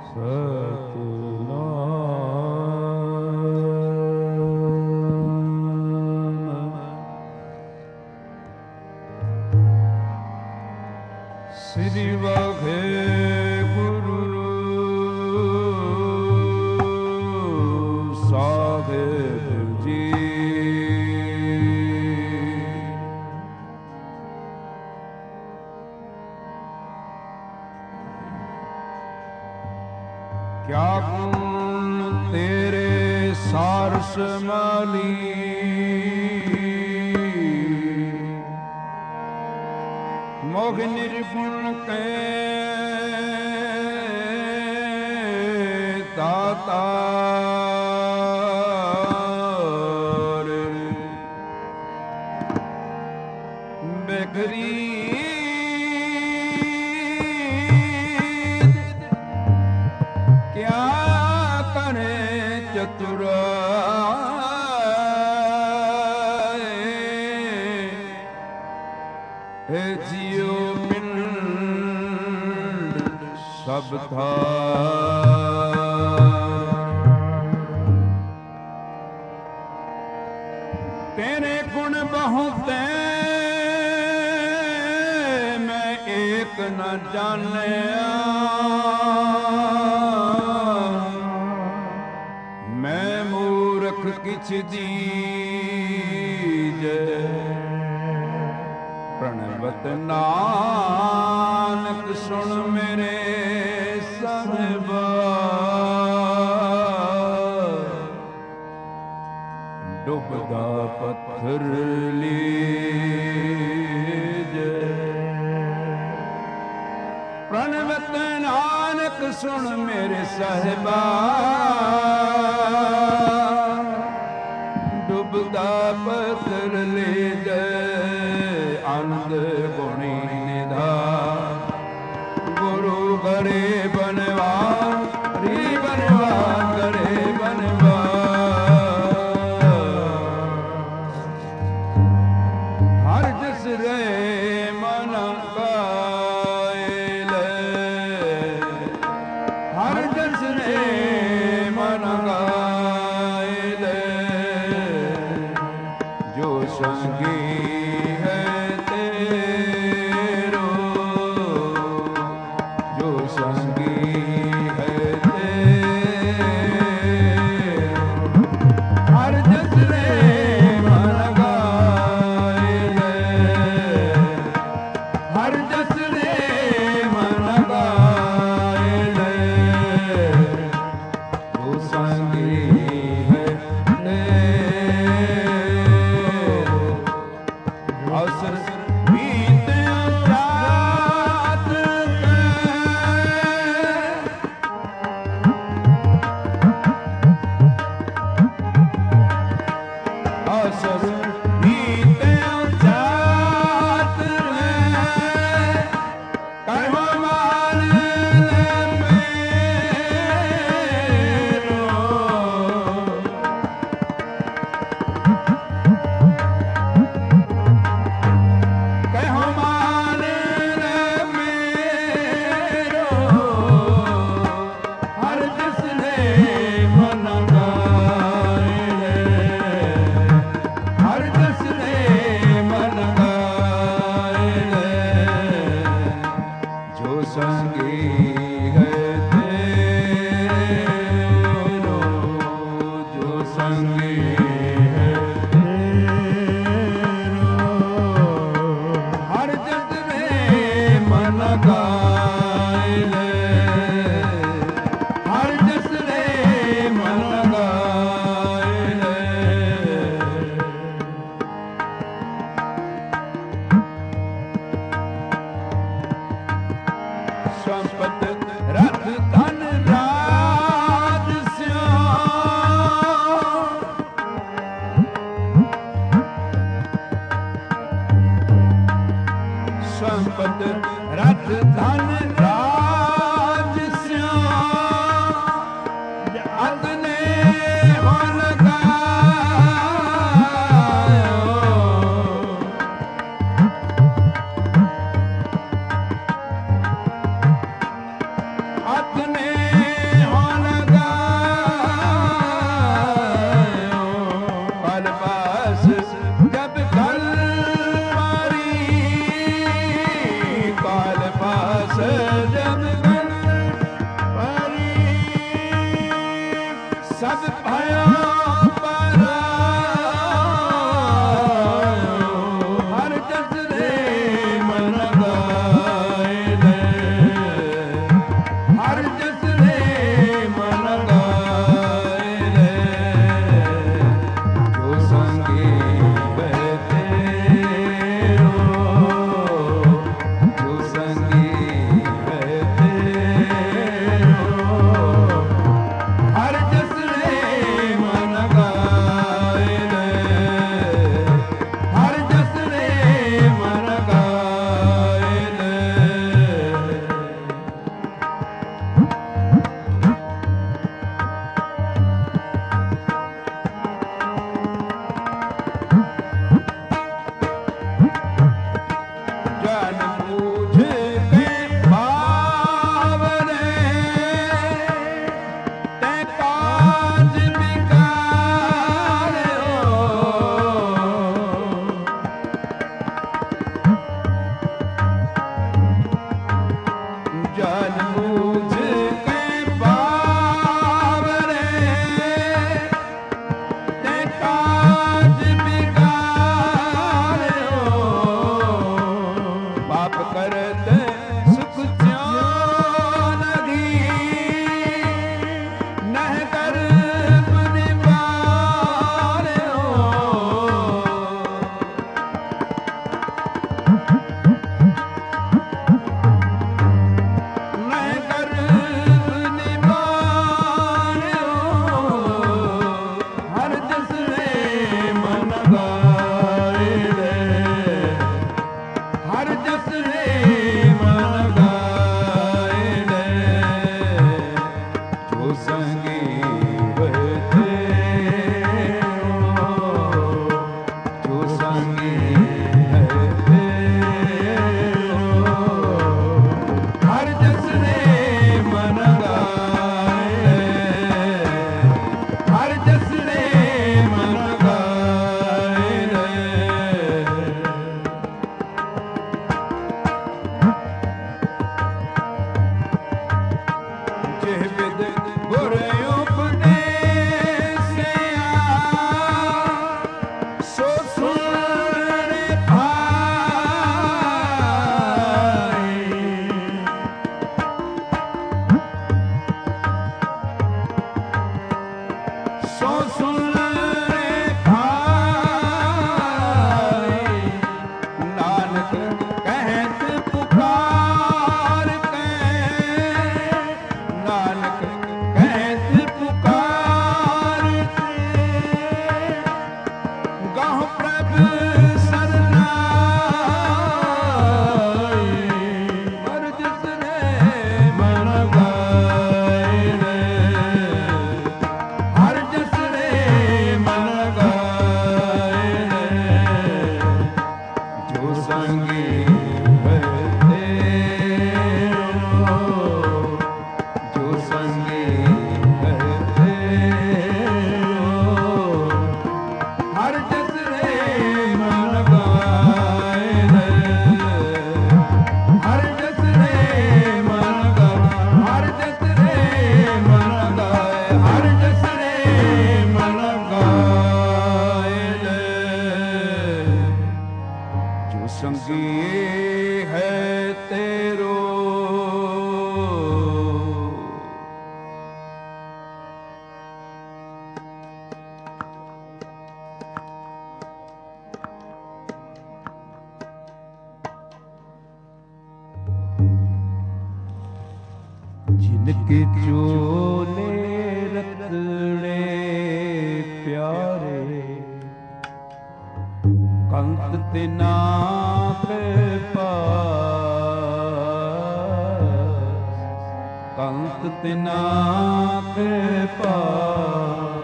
श्री वाहेगुरु साहिब जी। क्या गुण तेरे सारस माली, मोह निर्गुण के दाता, बेगरी क्या करे चतुरा, हे जियो पिंड सब था। तेरे गुण बहुत मैं एक न जाने, मैं मूर्ख किछ दीजे, प्रणवत नानक सुन मेरे साहिबा। डुबदा पत्थर लीजे, प्रणवत नानक सुन मेरे साहिबा। डुबदा पत्थर लीजे, आनंद गुणी निधा, गुरु करे बनवान, री बनवान करे बनवान। हर जस रे मन गायल, हर जस रे मन गायल, जो संगी अपने जिनके चोले रतड़े प्यारे कंत तिना के पास, कंत तिना के पास,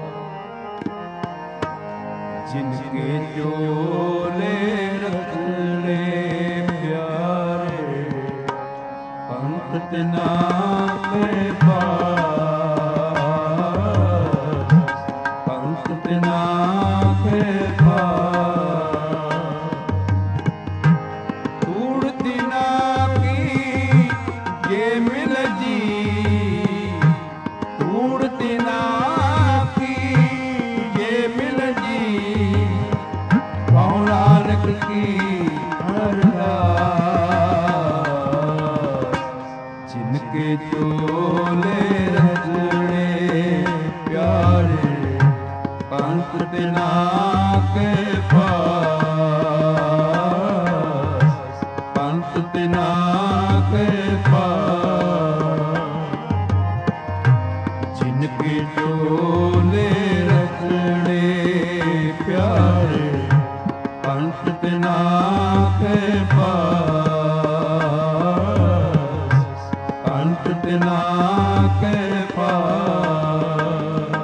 जिनके चोले रतड़े प्यारे कंत तिना के पास, कंत तिना के पास, तूड़ तिना की ये मिल जी, तूड़ तिना की ये मिल जी, पौराणिक की जिनके चोले रतड़े प्यारे कंत तिना के पास, कंत तिना के पास, जिनके चोले रतड़े प्यारे कंत तिना के पास, कंत तिना के पास।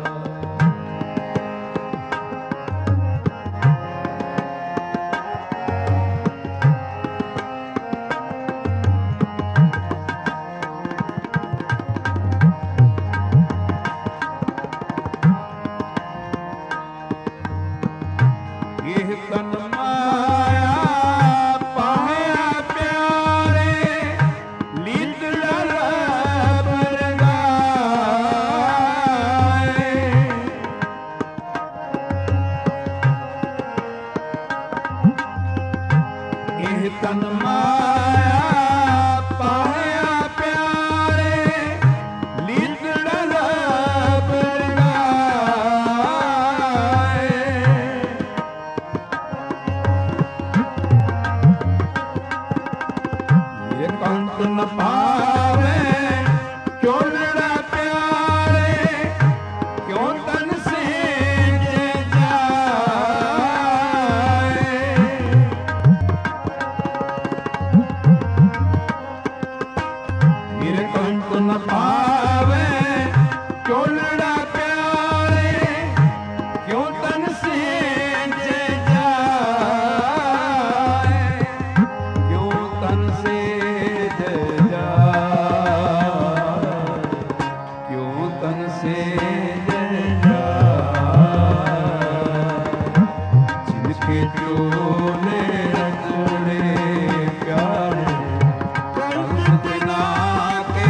यह तन माया पाया प्यारे लीतड़ा पर गाए, यह तन माया पाया प्यारे लीतड़ा पर गाए, ये कंत न पावे चोलड़ा प्यारे, क्यों तन से जे जाए, ये कंत न पावे चोलड़ा प्यारे, क्यों तन से जे जाए, क्यों तन से जे जाए, क्यों तन से जे जाए, जिनके चोले रतड़े प्यारे कंत तिना के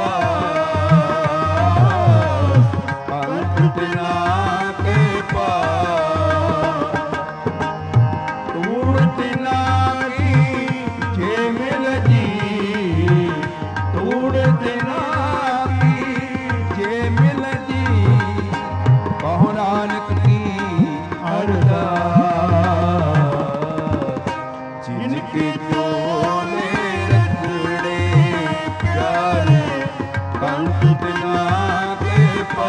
पास, कंत तिना के पास, तूड़ तिना की जे मिल जी, तूड़ तिना की जे मिल जी, पौराणिक की अरदास, जिनके चोले रतड़े प्यारे कंत तिना के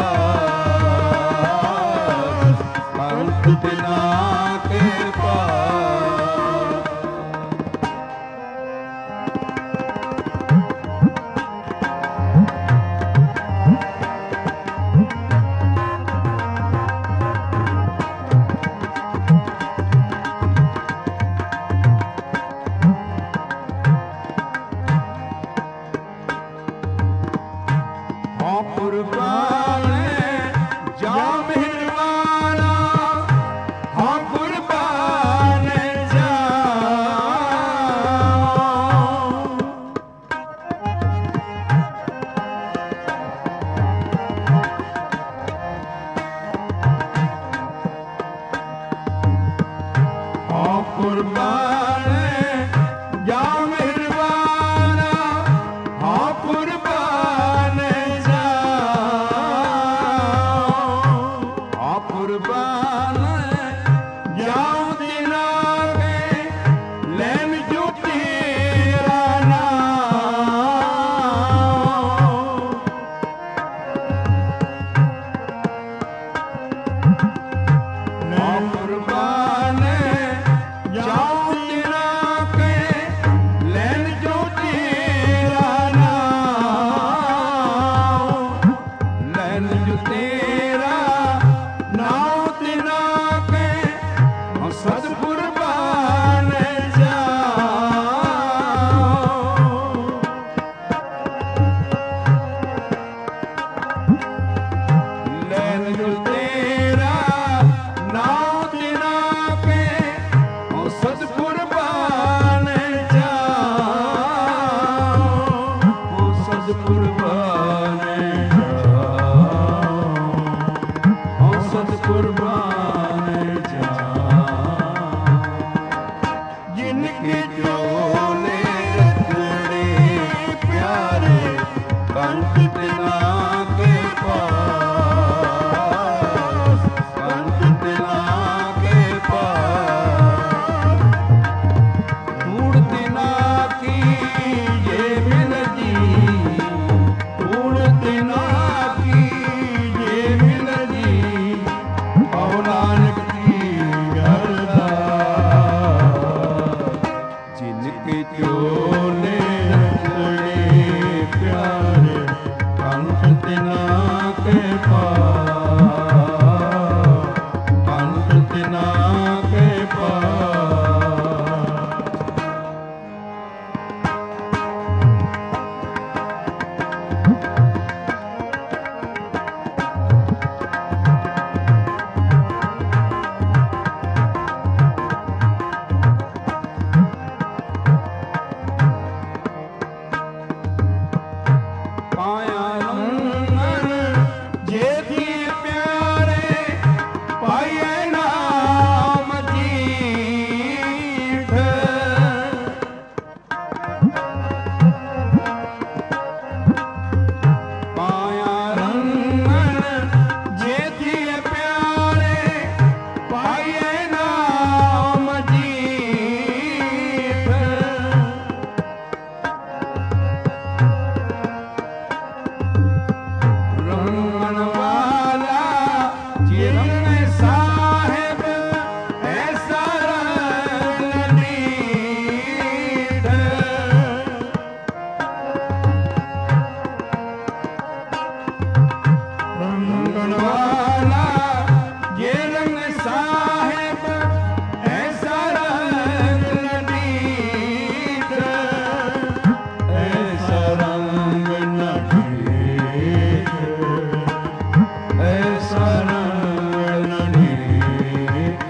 पास, कंत तिना के पास। जिनके चोले रखड़े प्यारे कंठ तिना के पास, कंठ तिना के पास। धूड़ तिना की ये मिल जी, धूड़ तिना की ये मिल जी, और नानक की अरदास। जिनके चोले रखड़े प्यारे कंठ तिना के पास, कंठ तिना के पास। पाया रंगन जेठी प्यारे पाए नाम जीठ। पाया रंगन जेठी प्यारे पाए नाम जीठ। रंगन वाला जिरंग साहेब ऐसा रंग नीठ। रंगन वाला जिरंग साहेब ऐसा रंग नीठ। ऐसा रंग नीठ, ऐसा रंग नीठ।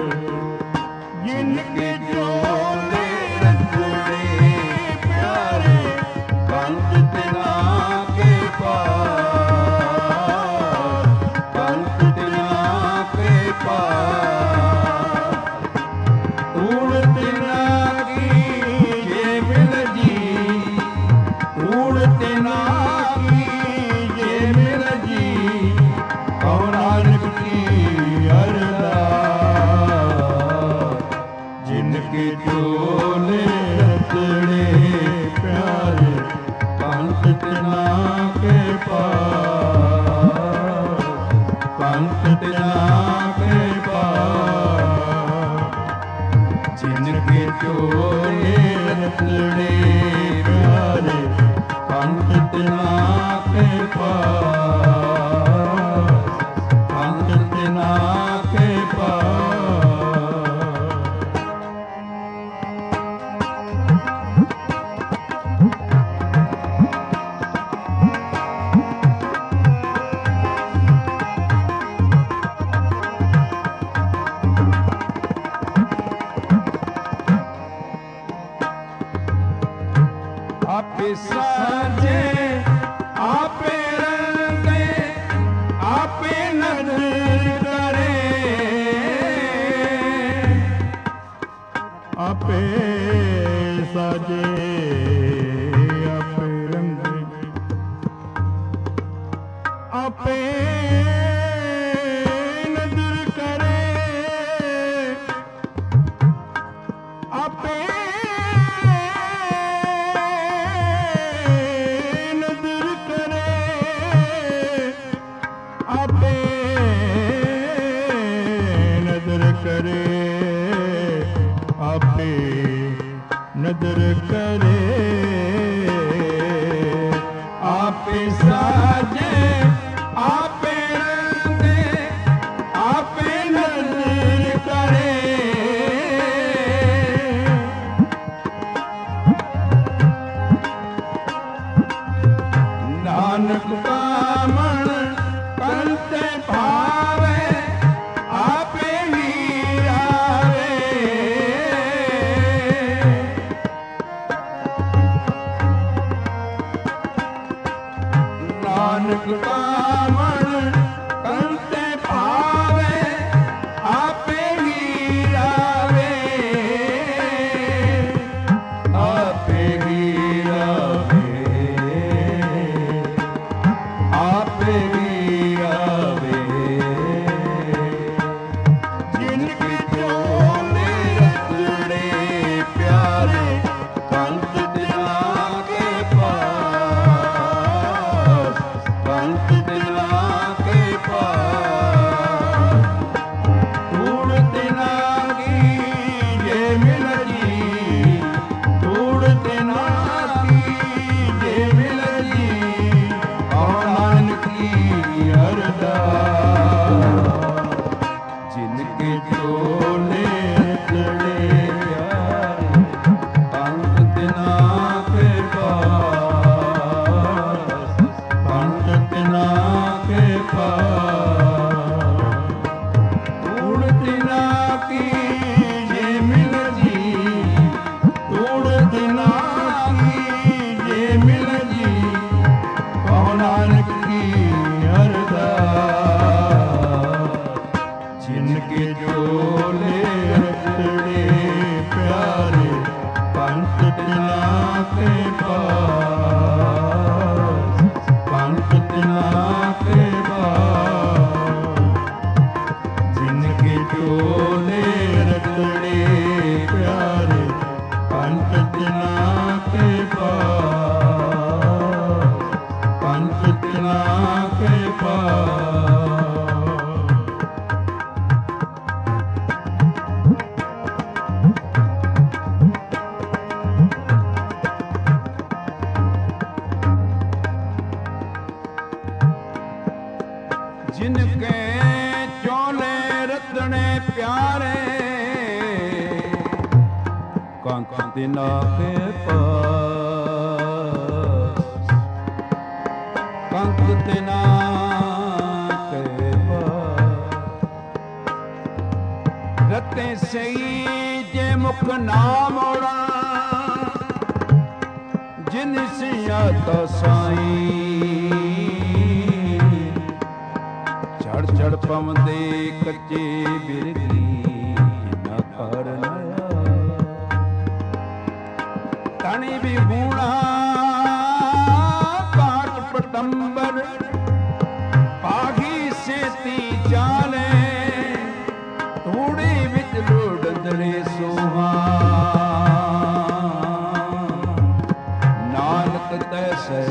जिनके चोले रखड़े प्यारे कंठ तिना के पास, कंठ तिना के पास। धूड़ तिना की ये मिल जी, धूड़ तिना की ये मिल जी, और नानक की अरदास। जिनके चोले रखड़े प्यारे कंठ तिना के पास, कंठ तिना के पास। जिनके चोले रखड़े प्यारे कंठ तिना के पास, कंठ तिना के पास। आपे साजे आपे रंगे आपे नजर करे। आपे साजे आपे रंगे आपे नजर करे। आपे नजर करे, आपे नजर करे, आपे नजर करे। आपे साजे आपे रंगे आपे नजर करे। नानक कामण कंते भावे आपे हीरावे। पंथ तिना के पास, पंथ तिना के पास, जिनके चोले रतड़े प्यारे, पंथ तिना के पास, पंथ तिना के पास। जिनके चोले रतने प्यारे, कंक तिना के पास, कंक तिना के पास। रते सही जे मुख ना मोड़ा, जिन सिया तो साईं चढ़ चढ़ पवंदे कच्चे बिरगी ना कर लाया। तणी भी गूणा पाट पटंबर, पाघी सेती चाले, धूड़ी विच लोडंदड़े सोहा। नानक तैसे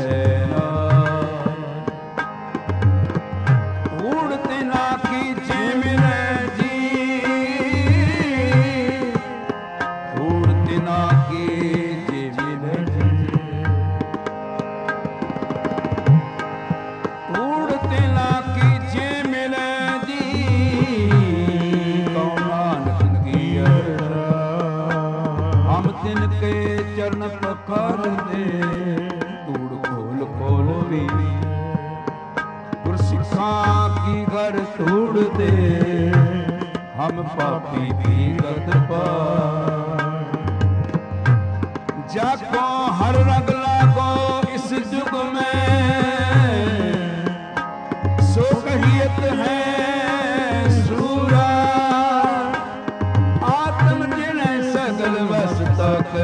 चरण पखार दे, तूड़ खोल खोल भी गुरसिखा की घर तोड़ दे। हम पापी भी गत पार, जाको हर रंग लागो इस जुग में, सो कहियत है सूरा। आत्म जिने सगल वसता के,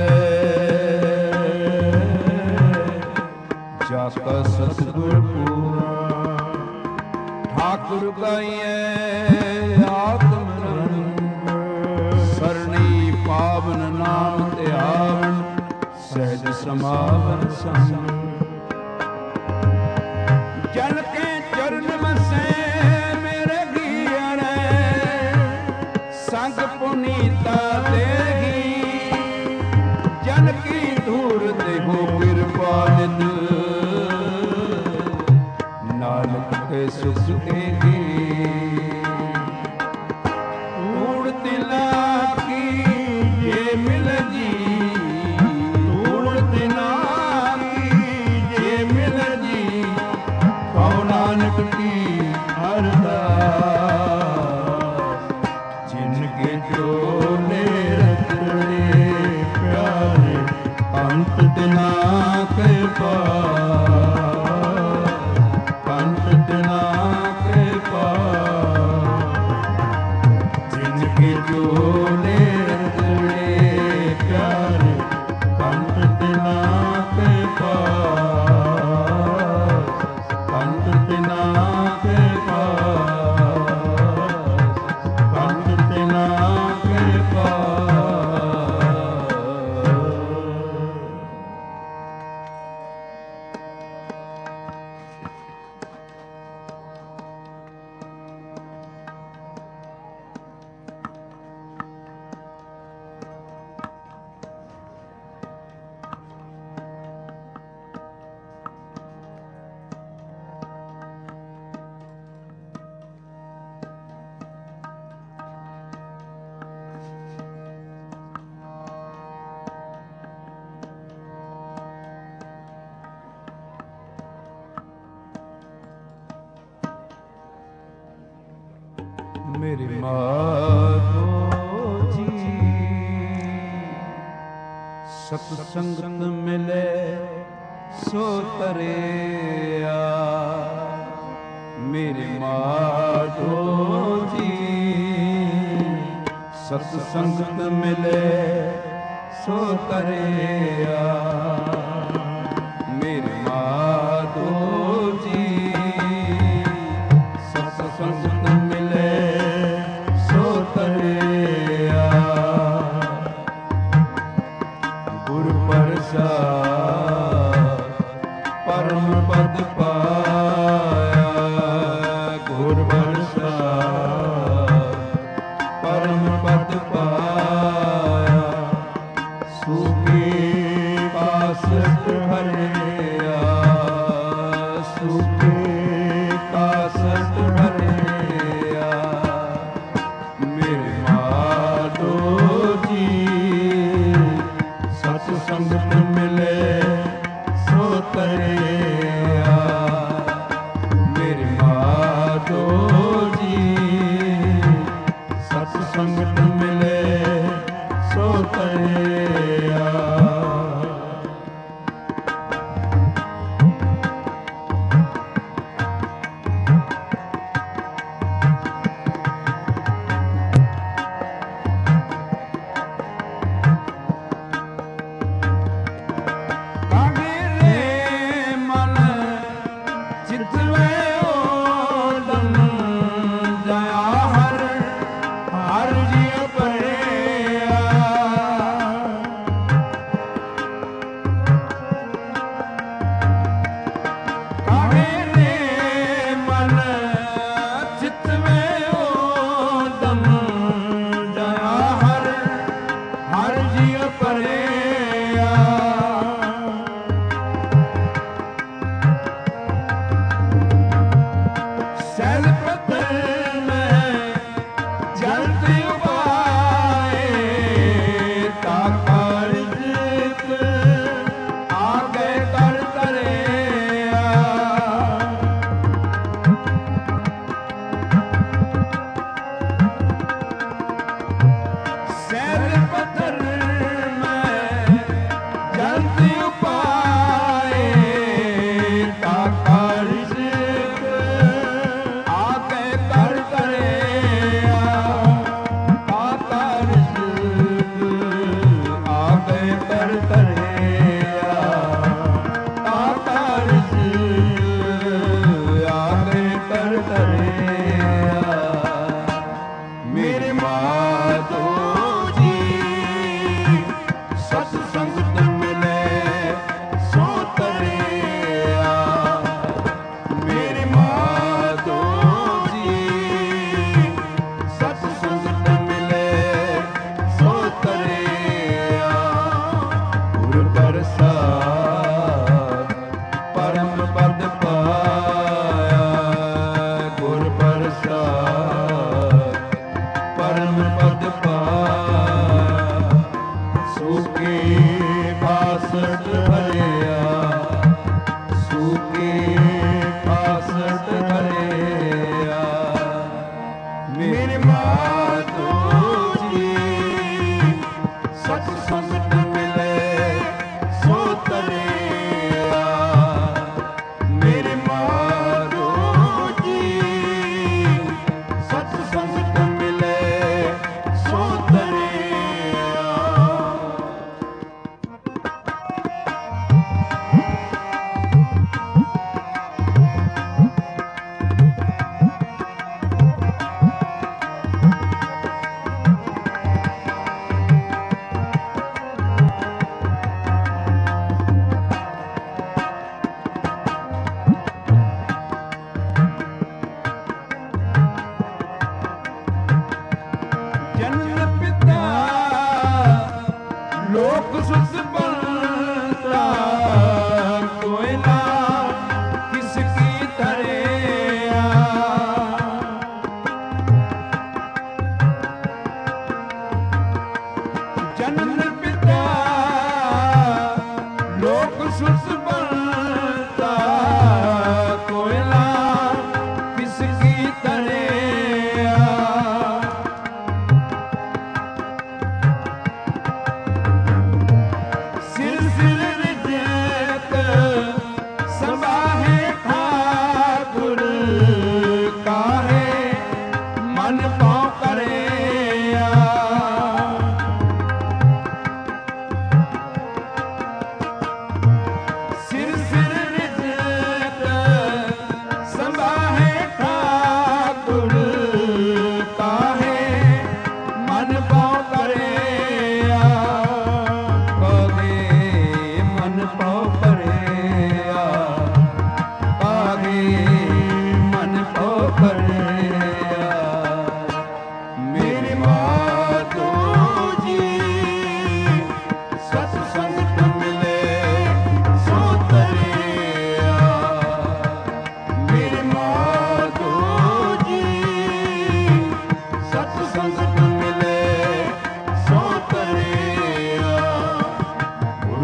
जाका सतगुर पूरा। ठाकुर गाइए आत्म रंग, सरणी पावन नाम ध्यान, सहज समावन संग। जल के चरण मसे मेरे गियरे, संग पुनीता देगी। जन की धूर देहो कृपालित, नानक के सुख देगी। धूड़ तिला की ये मिल जी, धूड़ तिला की ये मिल जी। कहो नानक की अरदास, जिनके चोले रतड़े प्यारे, पंथ तिना के पास, पंथ तिना के पास। जिनके चोले रतड़े प्यारे, पंथ तिना के पास, पंथ तिना के पास, पंथ तिना के पास। मेरी माधो जी सत्संगत मिले सो तरिया। मेरी माधो जी सत्संगत मिले ਸੋ ਤਰਿਆ। ਮੇਰੇ ਮਾਧੋ ਜੀ ਸਤ ਸੰਗਤ ਮਿਲੇ ਸੋ ਤਰਿਆ। ਗੁਰ ਪ੍ਰਸਾਦ ਪਰਮ ਪਦ ਪਾਇਆ। ਗੁਰ ਪ੍ਰਸਾਦ ਪਰਮ ਪਦ ਪਾਇਆ। ਸੁਖੀ ਕਾਸਟ ਹਰਿਆ। ਸੁਖੀ ਕਾਸਟ ਹਰਿਆ। ਮੇਰੇ ਮਾਧੋ ਜੀ ਸਤ ਸੰਗਤ ਮਿਲੇ ਸੋ ਤਰਿਆ। ਮੇਰੇ ਮਾਧੋ ਜੀ ਸਤ ਸੰਗਤ ਮਿਲੇ ਸੋ ਤਰਿਆ।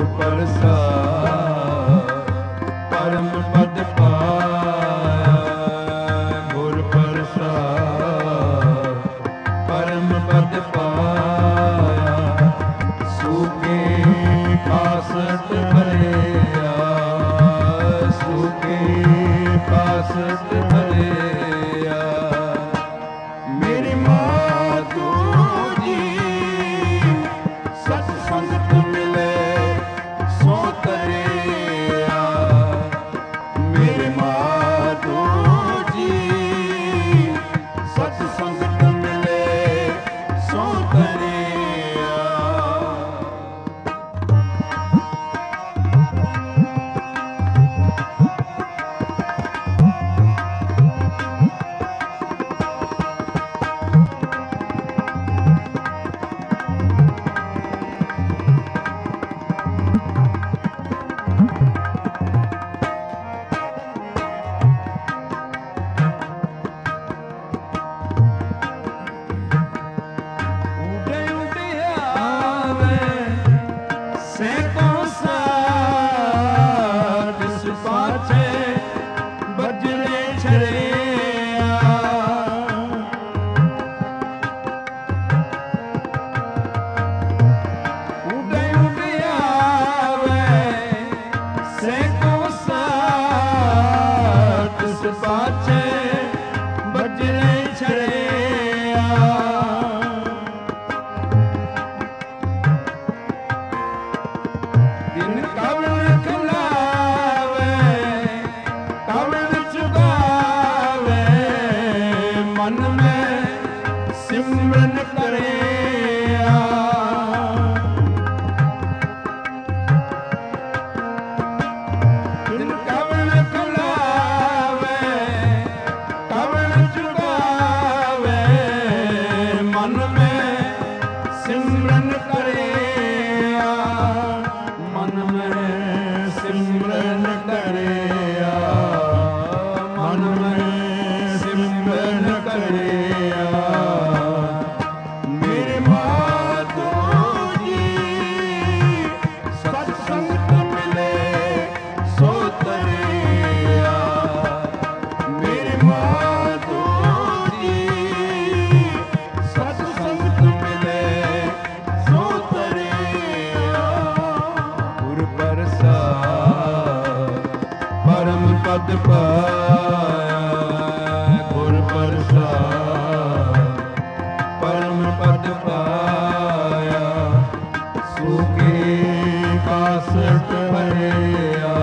ਗੁਰ ਪ੍ਰਸਾਦ ਪਰਮ ਪਦ ਪਾਇਆ, ਗੁਰ ਪ੍ਰਸਾਦ ਪਰਮ ਪਦ ਪਾਇਆ, ਸੂਕੇ ਕਾਸਟ ਭਰਿਆ, ਸੂਕੇ ਕਾਸਟ ਭਰਿਆ। ਮੇਰੀ ਮਾਤੂ ਜੀ ਸਤ ਸੰਗਤ ਮਿਲੇ ਸੋ ਤਰਿਆ, ਮੇਰੇ ਮਾਤੂ ਜੀ ਸਤ ਸੰਗਤ ਮਿਲੇ ਸੋ ਤਰਿਆ। ਪਦ ਪਾਇਆ, ਗੁਰ ਪ੍ਰਸਾਦ ਪਰਮ ਪਦ ਪਾਇਆ, ਸੂਕੇ ਕਾਸਟ ਭਰਿਆ,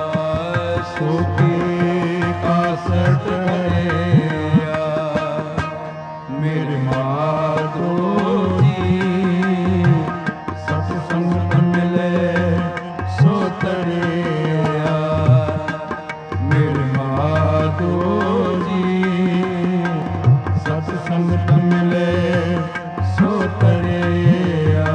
ਸੂਕੇ ਕਾਸਟ ਭਰਿਆ। ਮੇਰੇ ਮਾਧੋ ਜੀ ਸਤ ਸੰਗਤ ਮਿਲੇ ਸੋ ਤਰਿਆ, ਸਤ ਸੰਗਤ ਮਿਲੇ ਸੋ ਤਰਿਆ।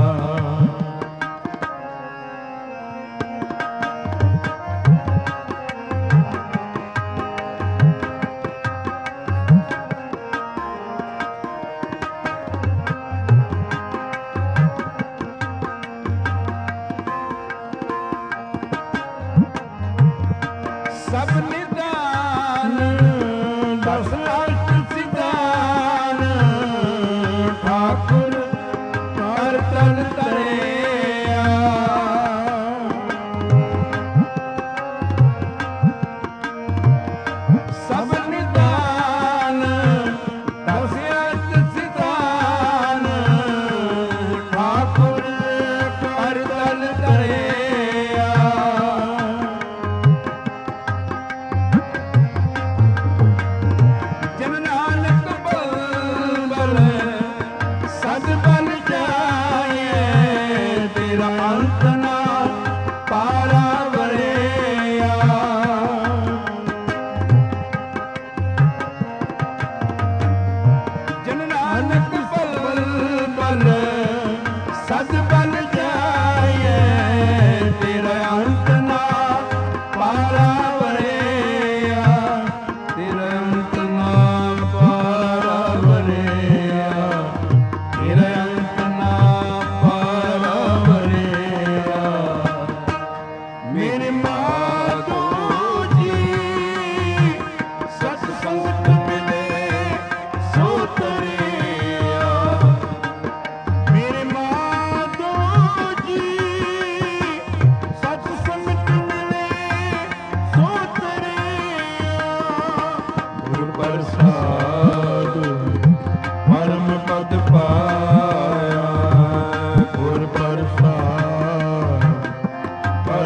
ਸਭ ਨਿਦਾਨ ਦਸ ਅਸ਼ਟ ਸਿਧਾਨ, ਠਾਕੁਰ ਹਰ ਤਨ ਤਰਿਆ। ਸਭ ਨਿਦਾਨ ਦਸ ਅਸ਼ਟ ਸਿਧਾਨ, ਠਾਕੁਰ ਹਰ ਤਨ ਤਰਿਆ।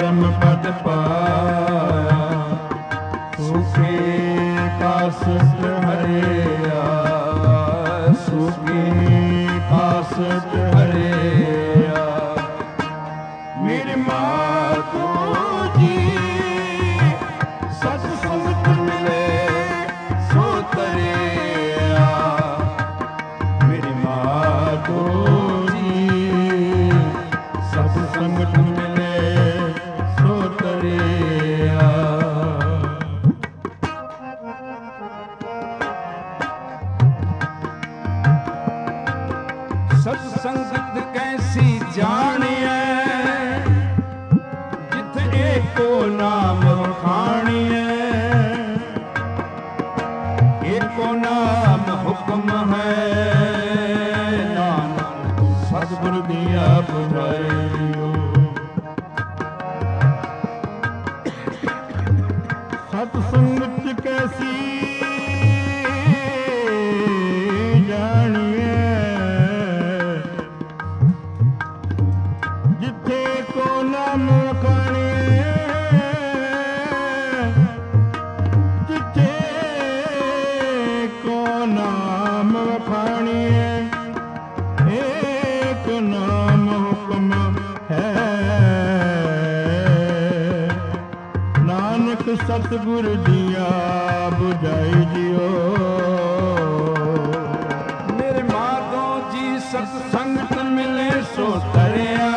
परम पद पाया, सुखी कासत हरिया, सुखी कासत हरिया। मेरी माधो जी सत्संगत मिले सो तरिया, मेरी माधो जी सत्संगत मिले सो तरिया। सत्संगत कैसी जानिए, जित एको नाम खानिए, एको नाम हुक्म है, नानक सतगुरु दिया बुझाइयो। सत्संगत कैसी जानिए, जिथे को नाम खानिए, जिथे को नाम खानिए, एक नाम हुक्म है, नानक सतगुरु दिया बुझाई जियो। मेरे माधो जी सत्संगत मिले सो तरिया,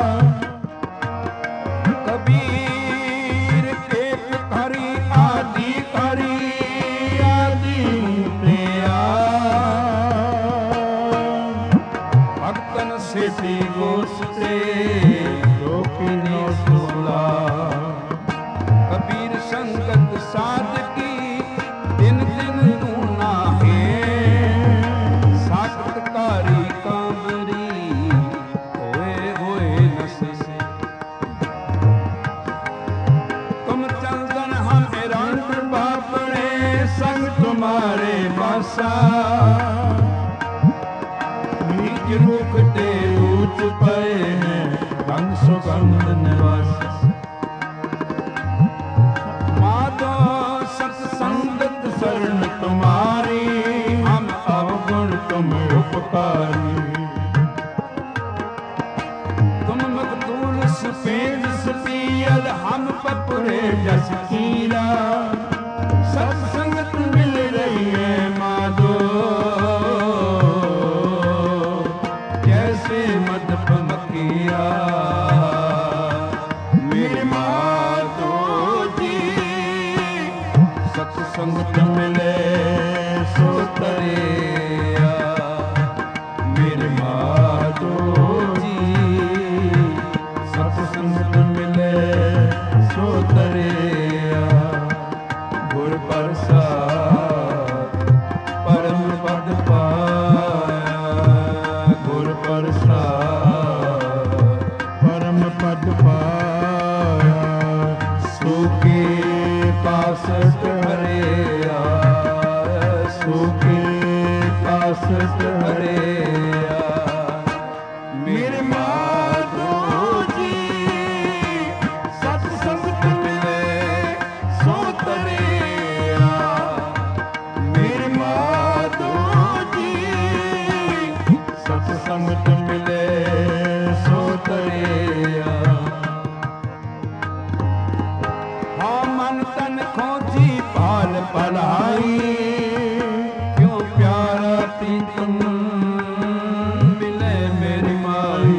कबीर एक हरि आदि हरि आदि मुक्तिया, भक्तन सेठी गोष्ठे रोकिनो सोला, कबीर संगत साधकी दिन दिन तू नाहे, साक्षात्कारी कांवरी होए होए नसे। तुम चंदन हम एरांत बापड़े, संग तुम्हारे बासा, नीच रूखते ऊंच पए हैं, रंग सुगंध निवास। माधो सत्संगत शरण तुम्हारी, हम अवगुण तुम उपकारी। तुम मखदूल सफेद सफियद, हम पपुरे जस कीरा, सत्संगत मिल रही है माधो, जैसे मधुप मक्खिया। मेरे माधो जी सत्संगत मिले सो तरिया, मेरे माधो जी सत्संगत मिले सो तरिया। गुर प्रसाद परम पद पाया, गुर प्रसाद परम पद पाया, सुखी कासत हरिया, सुखी कासत हरिया। मेरे माधो जी सत्संगत मिले सो तरिया, मेरे माधो जी सत्संगत मिले सो तरिया। हाँ मन तन खोजी पाल पढ़ाई, क्यों प्यारा प्रीतम मिले मेरी माई।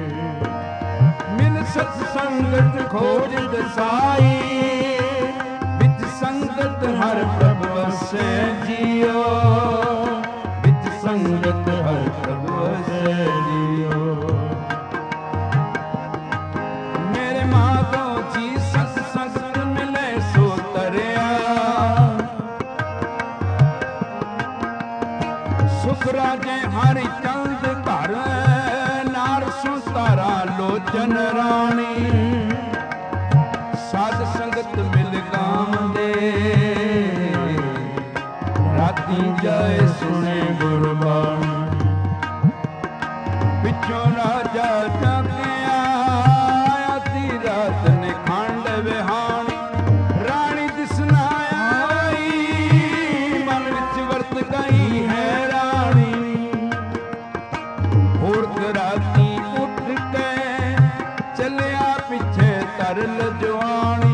मिल सत्संगत खोज दसाई, विच संगत हर प्रभु वसे जियो, विच संगत हर प्रभु वसे जियो। मेरे माधो जी सत्संगत मिले सो तरिया, सुख राजे हरि चंद घर, नार सुतारा लोचन रानी। साध संगत मिल गाम दे, राती जाए सुने गुरबाणी। पिछों राजा जागिया, आधी रात ने ਸਕਿਆ ਪਿੱਛੇ ਤਰਲ ਜਵਾਨੀ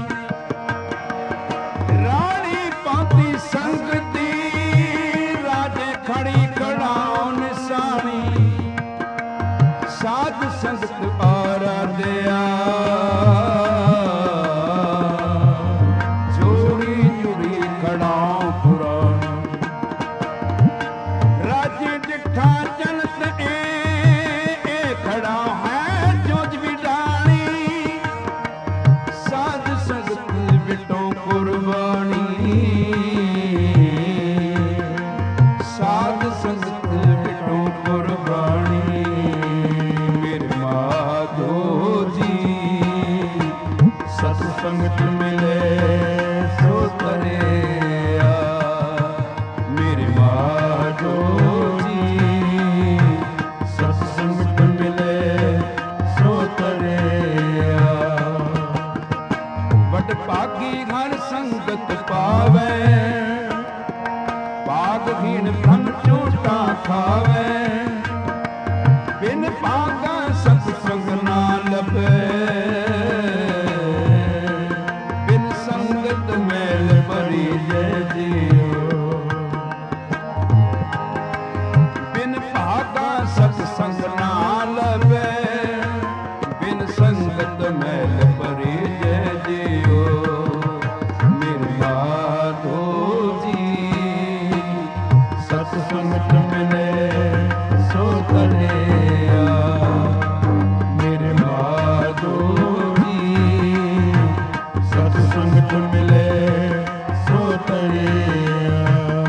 ਰਾਣੀ ਪਾਤੀ ਸੰਗਤੀ ਰਾਜੇ ਖੜੀ ਖੜਾਉ ਨਿਸ਼ਾਨੀ ਸਾਧ ਸੰਗਤ ਆਰਾਧਿਆ ਜੋੜੀ ਜੁੜੀ ਖੜਾਉ ਪੁਰਾਣੀ ਰਾਜੇ ਡਿਠਾ ਜਨਤ ਇਹ ਖੜਾ ਹੈ ਜੋਜ ਵਿਡਾਣੀ ਸਾਧ ਸੰਗਤ ਵਿਟੋ ਕੁਰਬਾਨੀ ਸਾਧ ਸੰਗਤ ਵਿਟੋ ਕੁਰਬਾਨੀ ਮੇਰੇ ਮਾਧੋ ਜੀ ਸਤ ਸੰਗਤ ਮਿਲੇ ਸੋ ਤਰਿਆ ਮੇਰੇ ਮਾਧੋ ਜੀ ਸਤ ਸੰਗਤ ਮਿਲੇ ਸੋ ਤਰਿਆ ਵਡ ਭਾਗੀ ਹਰ ਸੰਗਤ ਪਾਵੇ ਭਾਗਹੀਣ ਬ੍ਰਹਮ ਝੂਟਾ ਖਾਵੇ ਬਿਨ ਭਾਗਾ ਸਤ ਸੰਗ ਨਾ ਲਭੇ ਬਿਨ ਸੰਗਤ ਮੈਲ ਭਰੀ ਜੈ ਜੀਓ ਬਿਨ ਭਾਗਾ ਸਤ ਸੰਗ ਨਾ ਲਭੇ ਬਿਨ ਸੰਗਤ ਮੈਲ ਭਰੀ ਜੈ ਜੀਓ ਮੇਰੇ ਮਾਧੋ ਜੀ ਸਤ ਸੰਗਤ ਮਿਲੇ ਸੋ ਤਰਿਆ ਮੇਰੇ ਮਾਧੋ ਜੀ ਸਤ ਸੰਗਤ ਮਿਲੇ ਸੋ ਤਰਿਆ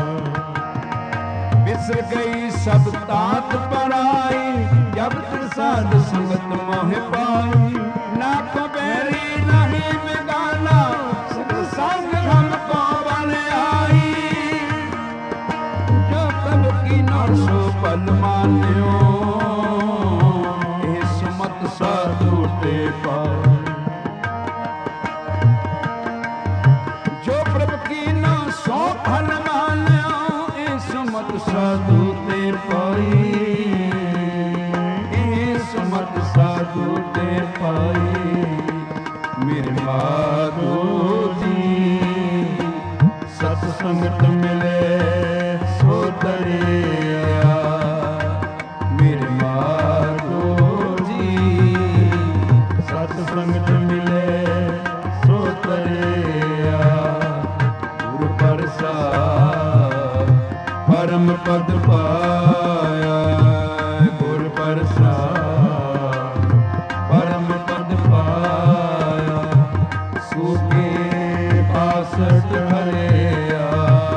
ਵਿਸਰ ਗਈ ਸਭ ਤਾਤ ਪਰਾਈ ਜਬ ਤਿਨ ਸਾਧ ਸੰਗਤ ਮੋਹ ਪਾਈ ਨਾ ਕਬੈਰੀ ਨਹੀਂ ਬਿਗਾਨਾ ਸੰਗ ਹਮ ਕੋ ਬਨ ਆਈ ਜੋ ਕਬ ਕੀ ਨਾਮ ਸੋ ਪਲ ਮਾਨਿਓ ਇਹ ਸੁਮਤ ਸਾਧੂ ਤੇ ਪਾਈ ਜੋ ਪ੍ਰਭ ਕੀ ਨਾਮ ਸੋ ਫਲ ਮਾਨਿਓ ਇਹ ਸੁਮਤ ਸਾਧੂ ਤੇ ਪਾਈ ਇਹ ਸੁਮਤ ਸਾਧੂ ਤੇ ਪਾਈ ਮੇਰੇ ਮਾਧੋ ਜੀ ਸਤ ਸੰਗਤ ਮਿਲੇ ਸੋ ਤਰਿਆ ਮੇਰੇ ਮਾਧੋ ਜੀ ਸਤ ਸੰਗਤ ਮਿਲੇ ਸੋ ਤਰਿਆ ਗੁਰ ਪ੍ਰਸਾਦ ਪਰਮ ਪਦ ਪਾਇਆ ਗੁਰ ਪ੍ਰਸਾਦ ਪਰਮ ਪਦ ਪਾਇਆ ਸੁਖੀ ਪਾਸਟ ਹਰਿਆ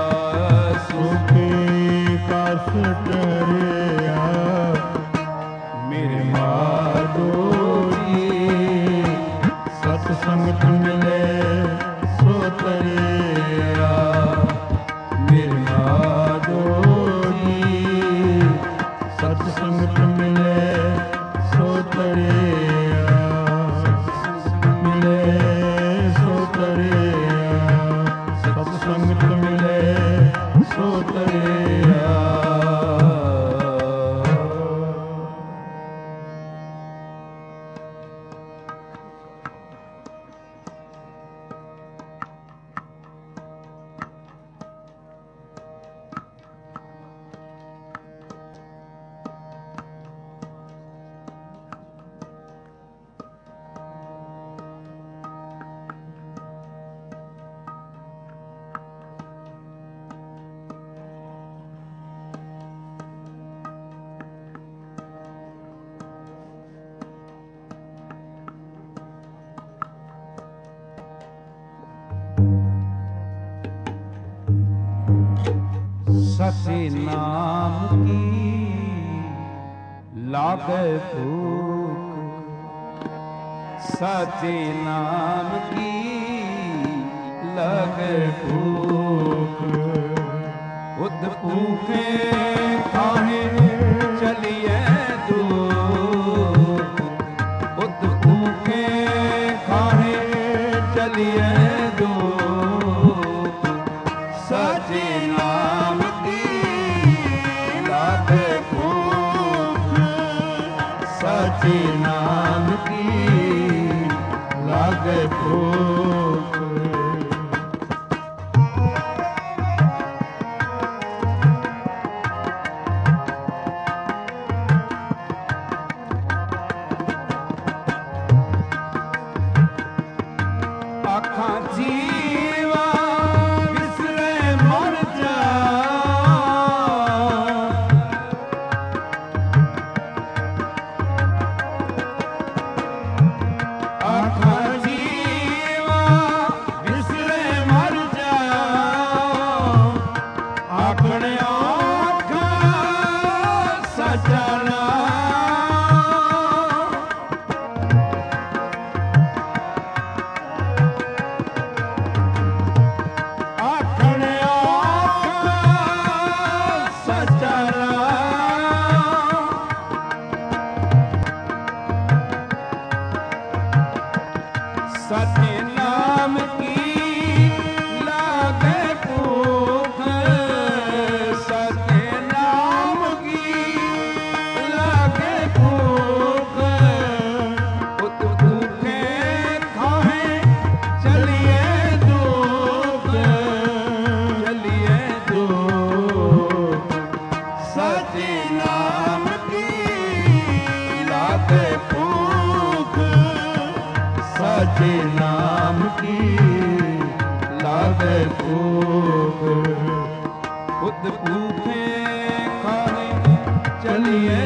ਸੁਖੀ ਪਾਸਟ ਹਰਿਆ ਮੇਰੇ ਮਾਧੋ ਜੀ ਸਤ ਸੰਗਤ ਮਿਲੇ ਸੋ ਤਰਿਆ ਮੇਰੇ ਮਾਧੋ ਜੀ ਸਤ ਸੰਗਤ ਮਿਲੇ ਸੋ ਤਰਿਆ ਮਿਲੇ ਸੋ ਤਰਿਆ ਸਤ ਸੰਗਤ ਮਿਲੇ ਸੋ ਤਰਿਆ सचे नाम की लागे भूख, सचे नाम की लगे भूख। उद भूखे खाए चलिए दूर, उद भूखे खाए चलिए दूर। सचे नाम सचे नाम की लागे भूख। आखा जीवा विसरे मर जा, आखा जीवा विसरे मर जा, अपने आखा सजना सत्य नाम की लागे भूख, सत्य नाम की लागे भूख, उत भूखे खाए चलिए दुख, चलिए दुख। सत्य नाम की लागे भूख, सच्चे नाम की लागे भूख, खुद भूखे खाए चलिए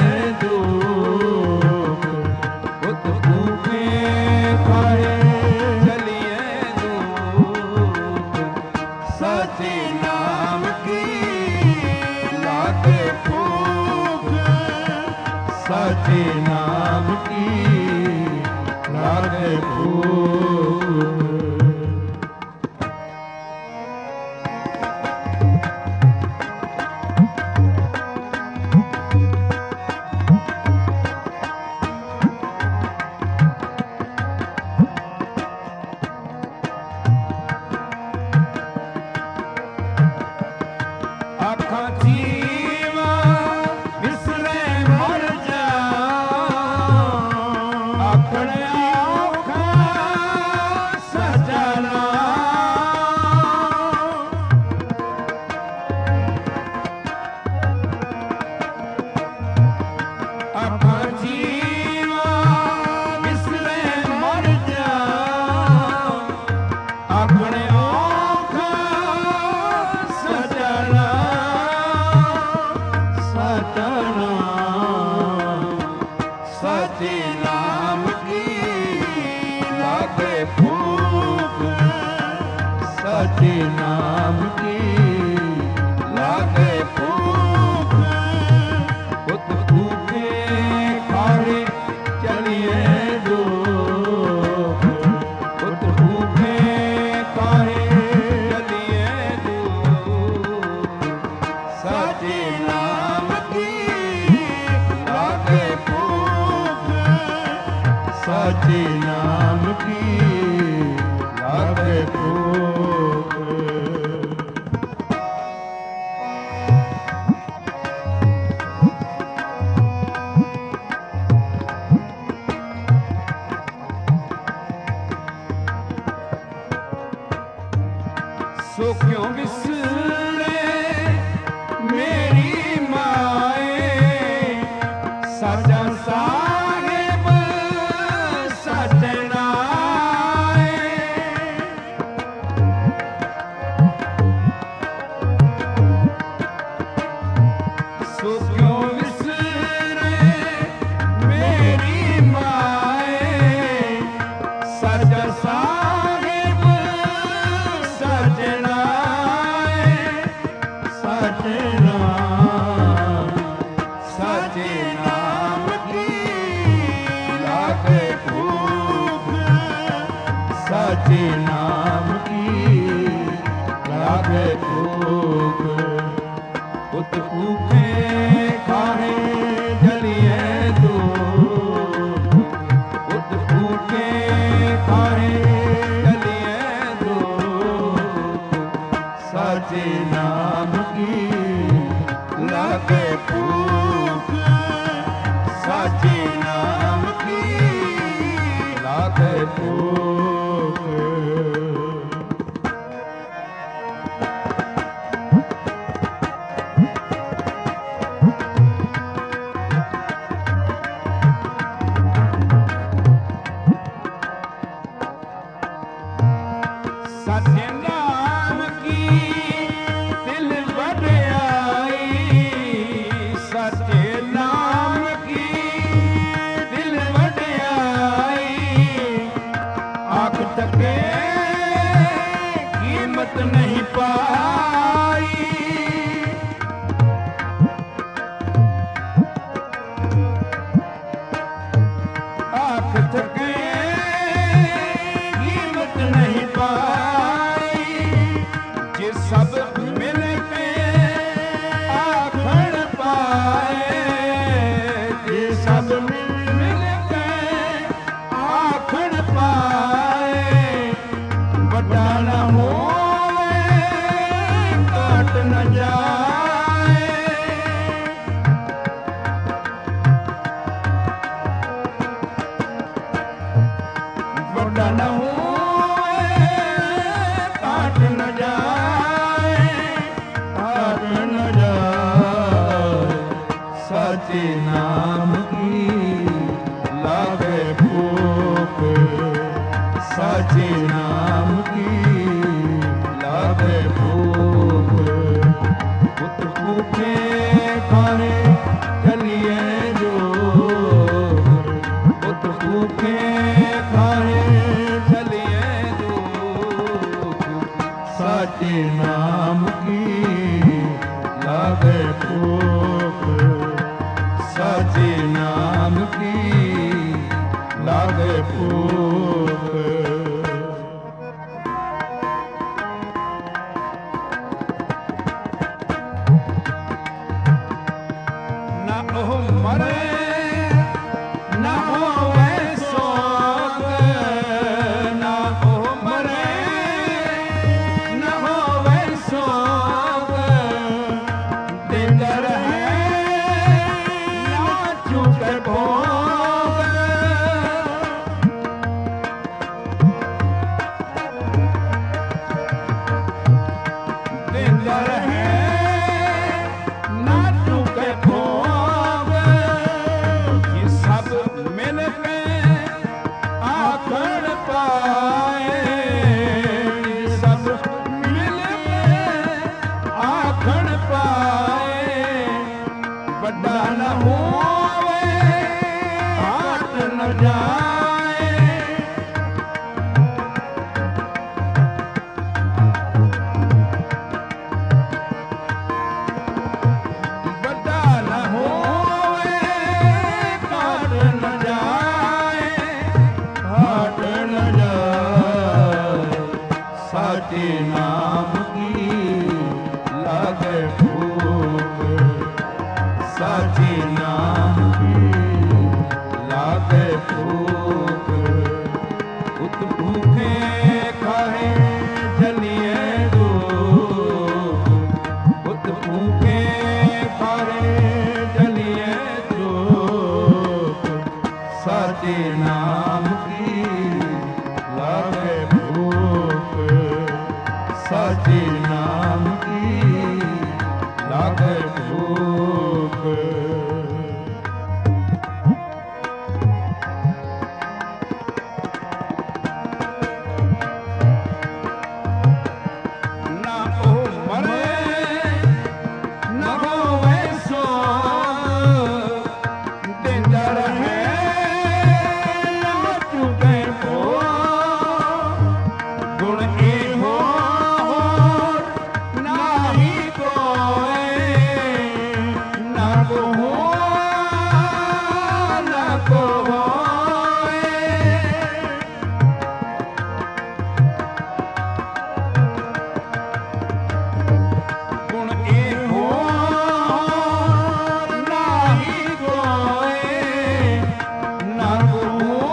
दुख, खुद भूखे खाए चलिए दुख। सच्चे नाम की लागे भूख, सच्चे नाम की लागे भूख। आखा जीवा विसरे मर जा, अपने आखा सजना आखा जीवा विसरे मर जा, अपने आखा सजना सजना। सच्चे नाम की लागे भूख, सच्चे नाम की लागे भूख, खुद भूखे खाए चलिए दुख, खुद भूखे खाए चलिए दुख। सच्चे नाम की लागे भूख, सच्चे नाम की लागे भूख। सो क्यों विसरे मेरी माए, सजा साहिब सजना। सो क्यों विसरे मेरी माए, सजा साहिब सजना, सजना। सच्चे नाम की लागे भूख, सच्चे नाम की लागे भूख, खुद भूखे खाए जलिए दुख, खुद भूखे खाए जलिए दुख। सच्चे नाम की लागे भूख, सच्चे नाम की लागे भूख। आँख थके कीमत नहीं पाई, आँख थके कीमत नहीं पाई, जे सब मिल के आखड़ पाए, जे सब मिल के आखड़ पाए, बड़ा न होवे काट न जाए, बड़ा न होवे काट न जाए, काट न जाए, साचे नाम की लागे फूक, साचे नाम की लागे फूक, पुत भूखे खाने चलिए जो, पुत भूखे खाने चलिए जो, साचे नाम की लागे फूक, साचे नाम की लागे फूक। ना ओह मरे ना होवे सोग, ना ओह मरे ना होवे सोग, देंदर है ना चूके भोग, देंदर है ना चूके भोग, ये सब मिल के आखड़ पाए, ये सब मिल के आखड़ पाए, बड़ा न होवे हाथ न जाए, बड़ा न होवे काट न जाए, हाट न जाए, साचे नाम की लागे फूक, साचे नाम की लागे फूक, पुत भूखे खाए जलिए दो, पुत भूखे खाए जलिए दो, साचे नाम की लागे फूक, साचे नाम की लागे फूक। ना ओ मरे ना होवे सोग, देंदर है ना चूके भोग, गुण ए हो नाही कोई, ना को हो ना को होए, गुण ए हो नाही कोई, ना को हो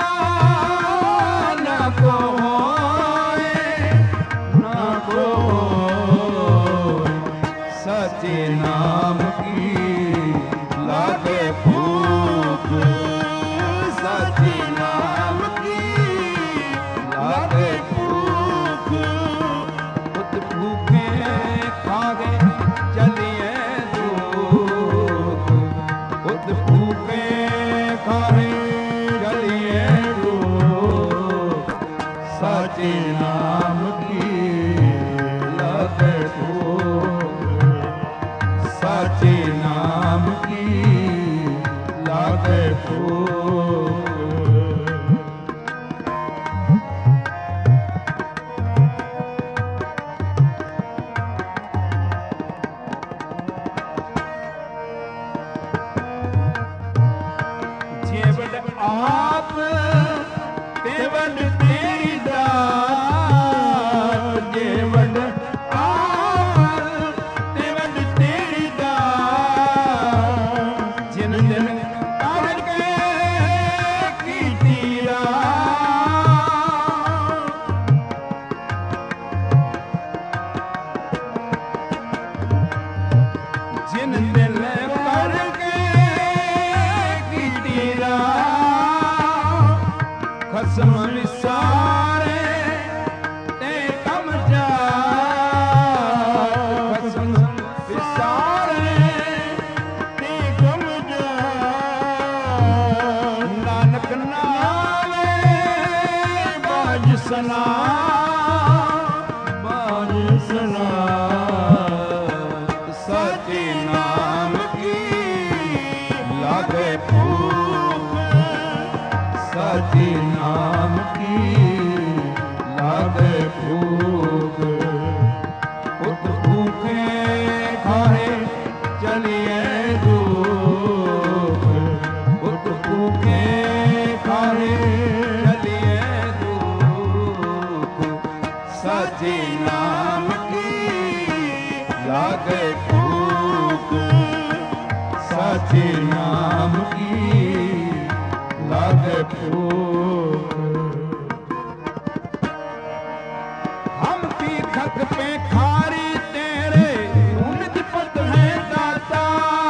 ना को होए, ना को होए, साचे नाम की लागे फूक, साचे नाम की लागे फूक, पुत भूखे खागे चलिए दूध, पुत भूखे खागे चलिए दूध, साचे नाम की लागे फूक, साचे नाम की लागे फूक। सना बाज सना सचे नाम की लागे भूख सचे नाम की लागे भूख उत भूखे खाए चलिए दूख उत भूखे खाए सचे नाम की लागे भूख सचे नाम की लागे भूख हम तीर्थक पे खारी तेरे उन्नत पद है दाता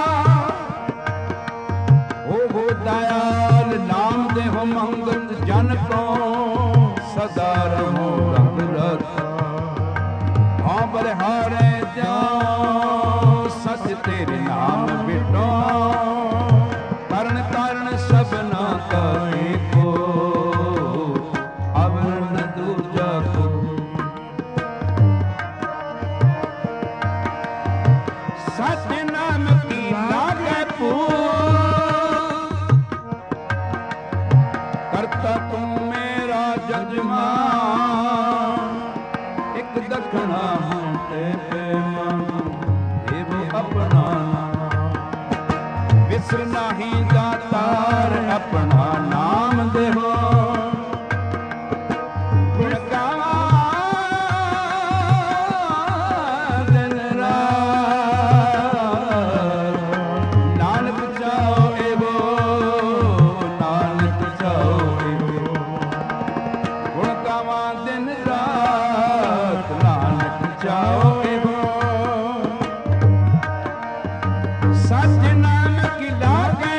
ओ वो दयाल नाम दे हो मंगल जन को सदा रहो बलिहारे जाओ सच तेरे नाम बिटो करण कारण सबना करे को अवर्ण दूजा को सच नाम की लागे करता तू मेरा जजमान एक दखना विसर नहीं दातार अपना नाम देहो गुण गावा दिन रात नानक जाओ एवो नानक जाओ एवो गुण गावा दिन रात नानक जाओ एवो सच नाम की लागे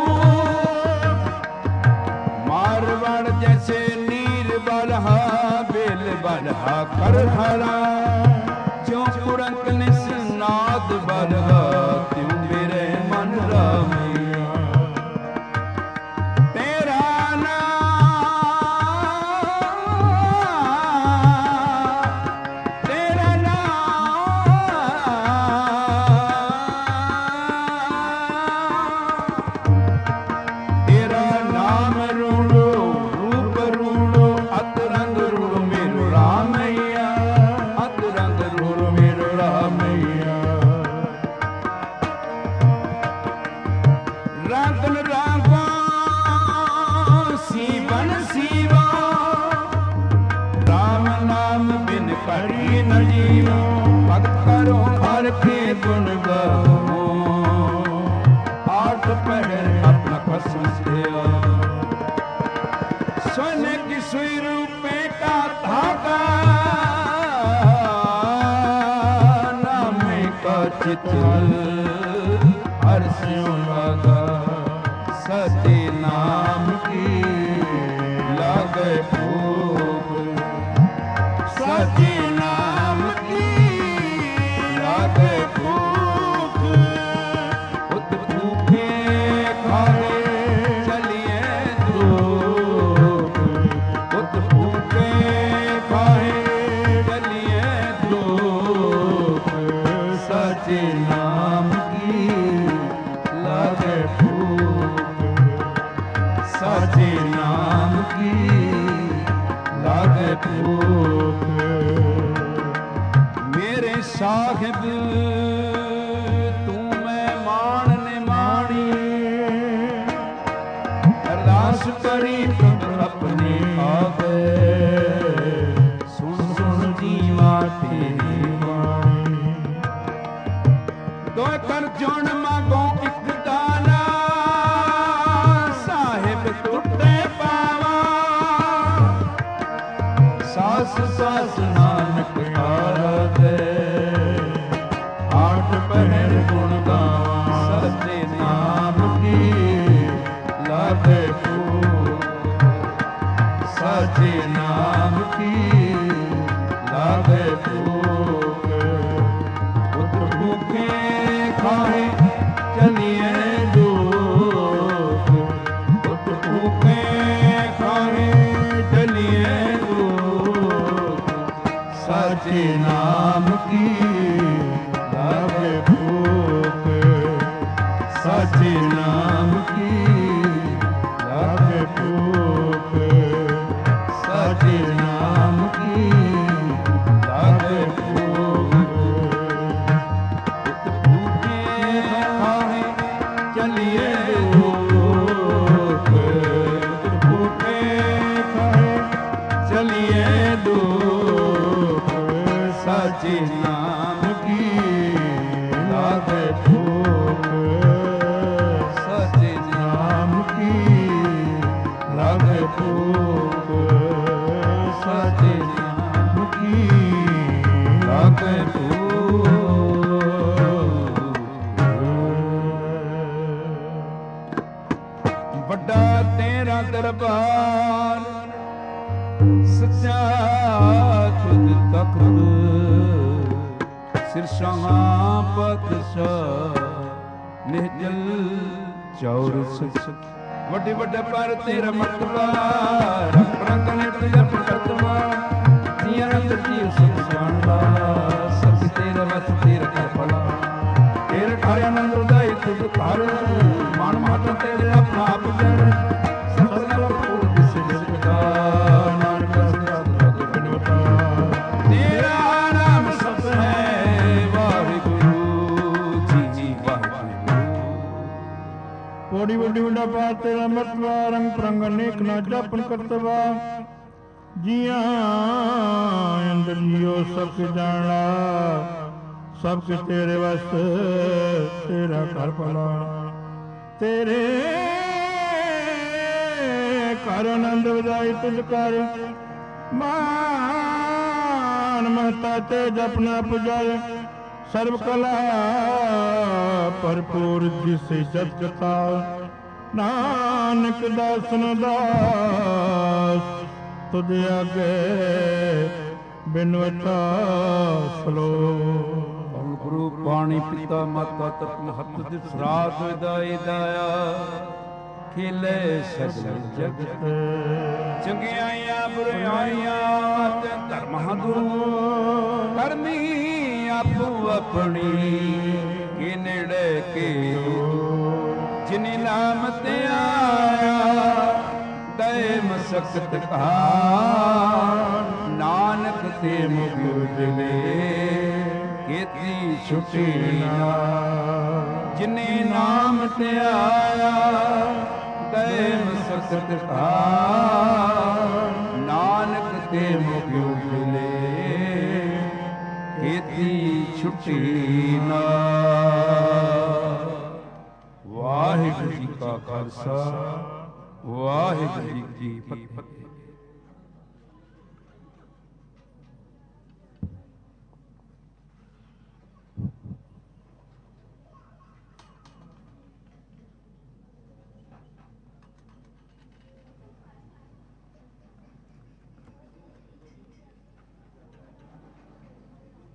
मारवाड़ जैसे नीर बरहा बेल बरहा कर हरा क्यों पुरंक निस्नाद बरहा क्यों मेरे मन रामिया तेरा रागन रागा सीवन सीवा राम नाम बिन करी न जीवा भक्त करो हर के गुण गाओ आठ पहर अपना कसम दिया सोने की सुई रुपए का धागा नाम का चित्र हर स्यों लगा सचे नाम की लागे भूख सचे नाम की लागे भूख उत भूखे खाए चलिए दूख उत भूखे खाए चलिए दूख सचे नाम की लागे सचे नाम की लागे भूख मेरे साहिब तू मैं मान ने मानी अरदास करी तुम अपने आगे सुन सुन जीवा तेरी वाणी दो कर जोन मांगो एक दाना टूटे पावा सास सास नानक आरा दे आठ पहर गुण गावा सचे नाम की लागे भूख सचे नाम की लागे भूख उत भूखे खाए चलिए दूख भूखे खाए चलिए दूख साचे नाम की लागे भूख, साचे नाम की लागे भूख, साचे नाम की लागे भूख। भूखे खाए चलिए दूख, भूखे खाए चलिए दूख, साचे नाम की लागे भूख, साचे नाम की लागे भूख, साचे नाम की लागे भूख। ਵੱਡਾ ਤੇਰਾ ਦਰਬਾਰ ਸੱਚਾ ਤੁਧ ਤਖਤ, ਸਿਰ ਸ਼ਾਹਾਂ ਪਤਸ਼ਾਹ ਨਿਹਚਲ ਚੌਰ ਸਚ। ਵੱਡੇ ਵੱਡੇ ਪਰ ਤੇਰਾ ਮਰਤਬਾ, ਰੰਗ ਰੰਗ ਨੇ ਤਜਰਬ ਕਰਤਵਾ, ਜੀਆਂ ਅੰਦਰ ਜੀਵ ਸੁਖ ਜਾਣਦਾ, ਸਭ ਤੇਰਾ ਵਸ ਤੇਰਾ ਕਰ ਭਲਾ, ਤੇਰੇ ਘਰ ਆਨੰਦ ਉਦਾਈ ਤੁਧ ਘਰ, ਮਨ ਮਾਤਾ ਤੇਰੇ ਆਪਣਾ ਆਪ ਜਨ, ਸਤਿ ਪੂਰ ਦਿਸੇ ਜਗਦਾ, ਨਾਨਕ ਸਤਿ ਬਿਨਵਤਾ, ਤੇਰਾ ਨਾਮ ਸਭ ਹੈ ਵਾਹਿਗੁਰੂ ਜੀ ਵਾਹਿਗੁਰੂ। ਕੋੜੀ ਵੱਡੀ ਵੱਡਾ ਪਾਰ ਤੇਰਾ ਮਰਤਬਾ, ਰੰਗ ਪ੍ਰੰਗ ਅਨੇਕ ਨਾ ਜਾਪਨ ਕਰਤਵਾ, ਜੀਆਂ ਅੰਦਰ ਜੀਓ ਸਭ ਜਾਣਾ, ਸਭ ਕੁਛ ਤੇਰੇ ਵਸ ਤੇਰਾ ਘਰ ਭਲਾ, ਤੇਰੇ ਘਰ ਆਨੰਦ ਵਧਾਈ ਤੁਝ ਕਰ, ਮਾਨ ਮਹਤਾ ਤੇ ਜਪਨਾ ਪੁਜਾਏ, ਸਰਬ ਕਲਾ ਭਰਪੂਰ ਜਿਸੇ ਜਤ ਕਥਾ, ਨਾਨਕ ਦਾਸਨ ਦਾਸ ਤੁਧ ਆਗੇ ਬਿਨਵਤਾ ਸਲੋ। ਗੁਰੂ ਬਾਣੀ ਪਿਤਾ ਮਾਤਾ ਤਤ ਹੱਥ ਦੇ ਸਰਾਧ ਵਿਦਾਈ ਦਾਇਆ, ਖੇਲੇ ਸਗਲ ਜਗਤ, ਚੰਗਿਆਈਆਂ ਬੁਰਾਈਆਂ ਤੇ ਧਰਮਾਂ ਦੂਰ, ਕਰਨੀ ਆਪੋ ਆਪਣੀ ਕਿ ਨੇੜੇ ਕੇ ਦੂਰ, ਜਿਨੇ ਨਾਮ ਤੇ ਆਇਆ ਗਏ ਮਸਕਤ ਕਾ, ਨਾਨਕ ਤੇ ਮੁਖ ਉਜਲੇ ਕੀਤੀ ਛੁੱਟੀ ਨਾ, ਜਿਨੇ ਨਾਮ ਤੇ ਆਇਆ ਗਏ ਮਸਕਤ ਕਾ, ਨਾਨਕ ਤੇ ਮੁਖ ਉਜਲੇ ਕੀਤੀ ਛੁੱਟੀ ਨਾ। ਵਾਹਿਗੁਰੂ ਜੀ ਕਾ ਖਾਲਸਾ, ਵਾਹਿਗੁਰੂ ਜੀ ਕੀ ਫਤਿਹ।